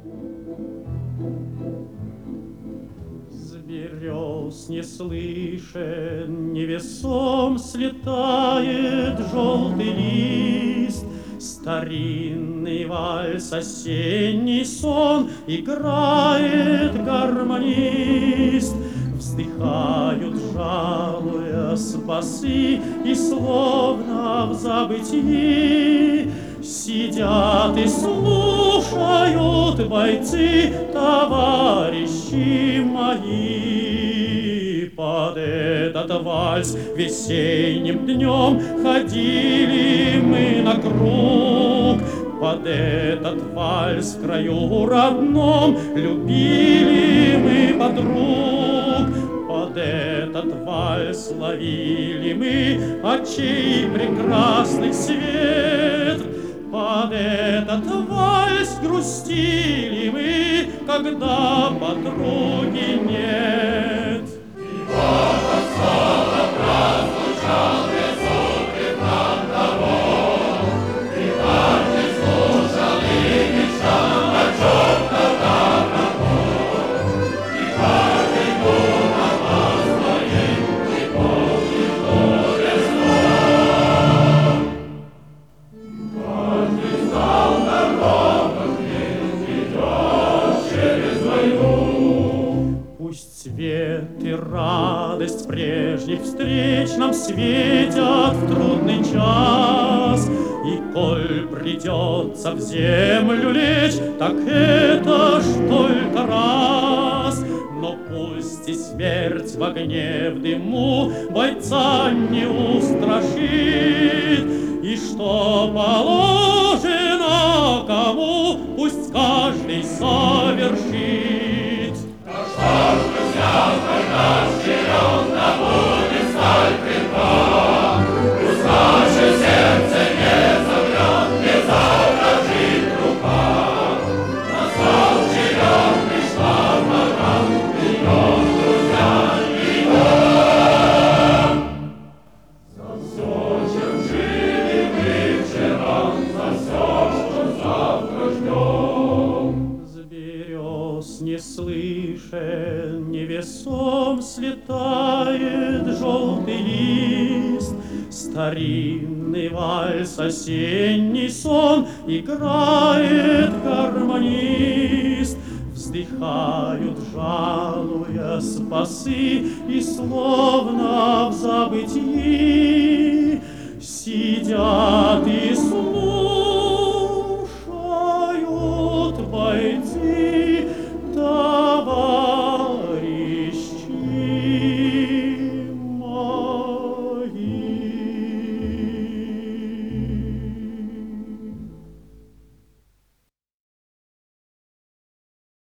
С берез не слышен, невесом слетает желтый лист. Старинный вальс, осенний сон играет гармонист. Вздыхают, жалуясь, басы, и словно в забытии сидят и слушают бойцы, товарищи мои. Под этот вальс весенним днем ходили мы на круг. Под этот вальс в краю родном любили мы подруг. Под этот вальс ловили мы очей прекрасных свет. Под этот вальс грустили мы, когда подруги нет. И вот он снова прозвучал безумный нам дорог. И каждый слушал и мечтал о чем-то давно. И каждый думал о своей любовной горе снов. Каждый знал дорогу к ней, идет через войну. Пусть свет и радость прежних встреч нам светят в трудный час. И коль придется в землю лечь, так это ж только раз. Но пусть и смерть в огне, в дыму бойца не устрашит. И что положено кому, пусть каждый совершит. Наш черед да будет сталь крепка. Пусть наше сердце не замрет, не задрожит рука. Настал черед, пришла пора, идем, друзья, идем. За все, чем жили мы вчера, за все, что завтра ждем. С берез не слышен, невесом слетает желтый лист. Старинный вальс, осенний сон играет гармонист. Вздыхают, жалуясь, басы, и словно в забытии сидят и